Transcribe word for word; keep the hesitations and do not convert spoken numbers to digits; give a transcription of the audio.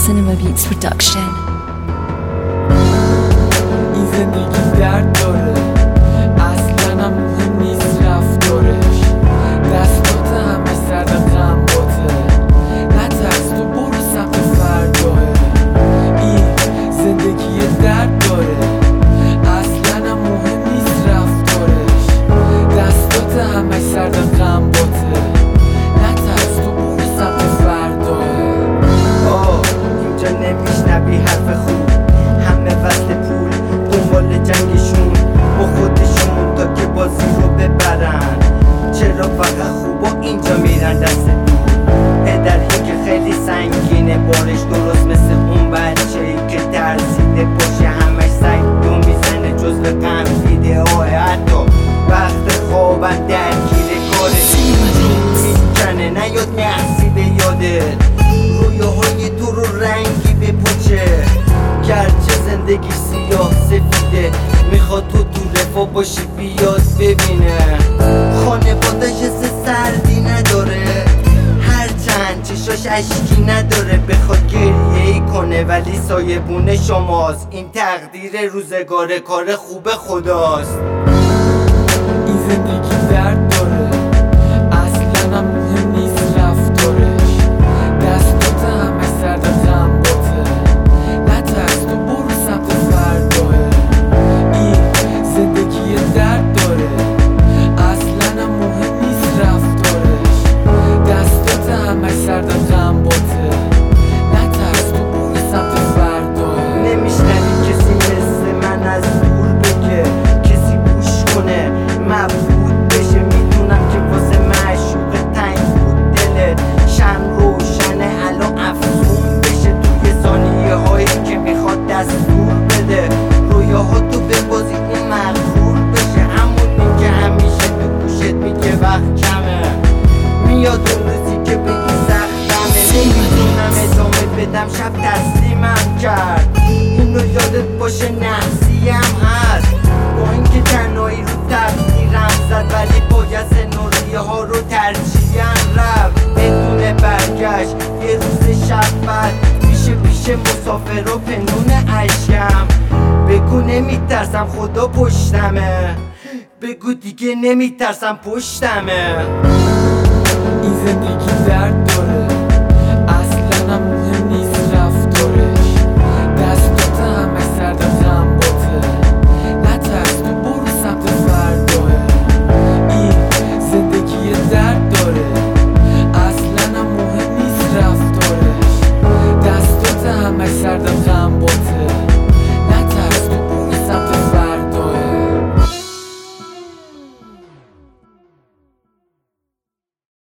Cinema Beats Production. این زندگی درد داره، اصلا هم مهم نیست رفتارش. دستات همه سرد غم باته، نترس تو برو سمت فرداه. این زندگی درد داره، اصلا هم مهم نیست رفتارش. دستات همه سرد غم باته، نترس تو برو سمت فرداه. آه اینجا نمیشنوی حرف خوب، همه وصل پول دنبال جنگشون با خودشون تا که بازی رو ببرن. چرا فقط خوبا اینجا میرن دست دور؟ پدری که خیلی سنگینه بارش، درست مثل اون بچه ای که ترسیده باشه همش سگ دو میزنه جزو غم دیده. آه حتی وقت خوابم درگیر کارش میکنه، نیاد نحسی به یادت رویاهای تو رو رنگی بپوچه. گرچه زندگی سیاه سفیده، میخواد تو تو رفا باشی بیاد ببینه. خانوادش حس سردی نداره، هرچند چشاش اشکی نداره، بخواد گریه ای کنه ولی سایبون شماست. این تقدیر روزگار، کار خوب خداست. این زندگی درد داره، اصلا هم مهم نیست رفتارش. دستات همه سرد غم باته، نترس تو برو سمت فرداه. این زندگی درد داره، اصلا هم مهم نیست رفتارش. دستات همه سرد غم باته، نترس تو برو سمت فرداه. نمیشنوی کسی مثل من از دور بگه، کسی گوش کنه مبهوت بشه. میدونم که واسه معشوق تنگ بود دلت، شم روشنه الان افزون بشه توی ثانیه هایی که میخواد دستور بده. رویاها تو ببازی اون مغرور بشه، همونی که همیشه تو گوشت میگه وقت کمه. میاد اون روزی که بگی سختمه، نمیتونم ادامه بدم شب تسلیمم کرد. اینو یادت باشه نحسی هم هست، با اینکه تنهایی رو تقدیرم زد ولی باید سناریه ها رو ترجیحاً رفت بدون برگشت. یه روز شب بعد میشه پیش مسافر و پنون عشقم. بگو نمیترسم خدا پشتمه، بگو دیگه نمیترسم پشتمه. این زندگی درد